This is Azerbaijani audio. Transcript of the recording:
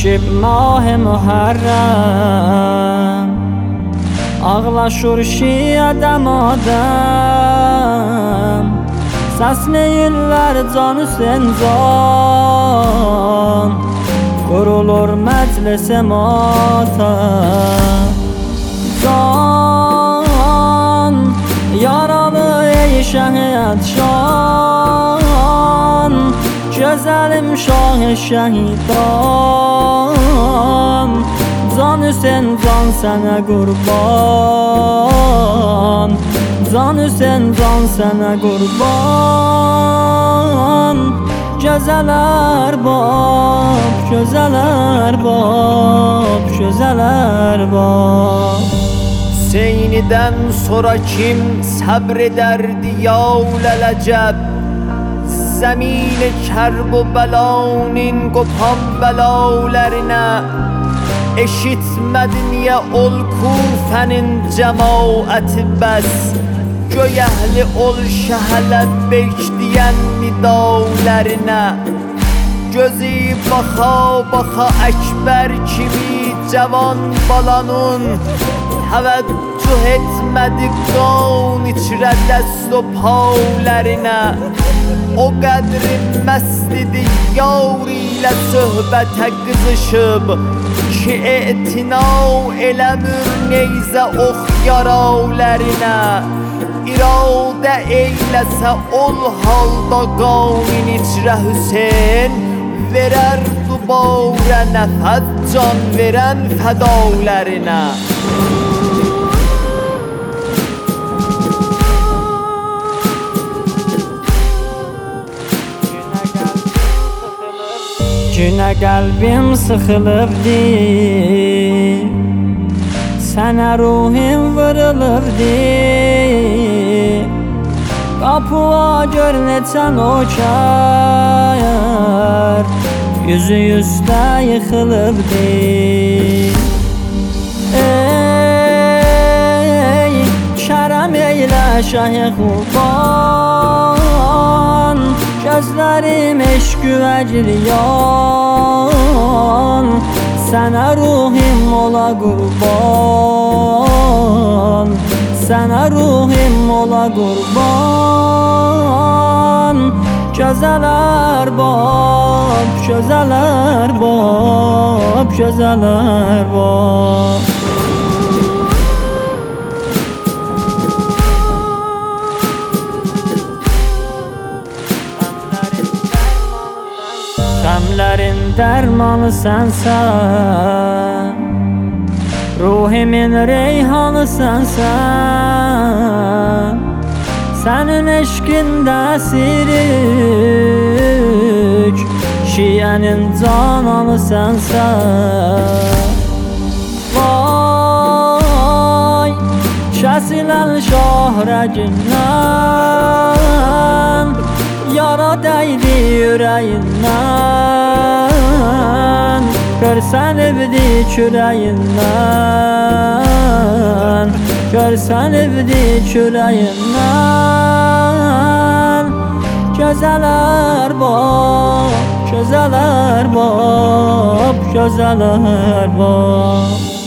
Düşüb mah Muharrəm, ağlaşır şiədəm adəm. Səsləyirlər can Hüseyn can, qurulur məclis-i matəm. Can, yaralı ey şəhid şan, gözəlim şah-ı şəhidan. Can Hüseyn can sənə qurban, can Hüseyn can sənə qurban. Gözəl ərbab, gözəl ərbab, gözəl ərbab. Hüseyni'den sonra kim sabrederdi ya lələcəb? Zemin kerb و belanın qopan belalarına eşitmedi niye ol Kufe'nin cemaati bəs? Göy əhli ol şəhələ bekleyen nidalarına. Gözü baxa baxa Ekber kimi cavan balanın təvəccüh etmədi qan içrə dəst و paularına. O qədri məst idi yar ilə söhbətə qızışıb ki etina eləmir neyzə ox yaralarına. İradə eyləsə ol halda qanın içrə Hüseyn, verər dubarə nəfəz can verən fədalarına. Günə qəlbim sıxılıbdı, sənə ruhim vırılıbdı. Qapıya gör neçə nökər, yüzü üstə yıxılıbdı. Ey kərəm eylə şəhi Xuban, gözlərim eşq-ü əcriyan. Sənə ruhim ola qurban, sənə ruhim ola qurban. Gözəl ərbab, gözəl ərbab, gözəl ərbab. Qəmlərin dərmanı sənsən, ruhimin reyhanı sənsən. Sənin eşqindəəsirik, şiənin cananı sənsən. Vay, kəsilən şahrəgindən, yara dəydi ürəyindən. Görsənibdi kürəyindən, görsənibdi kürəyindən. Gözəl ərbab, gözəl ərbab, gözəl ərbab.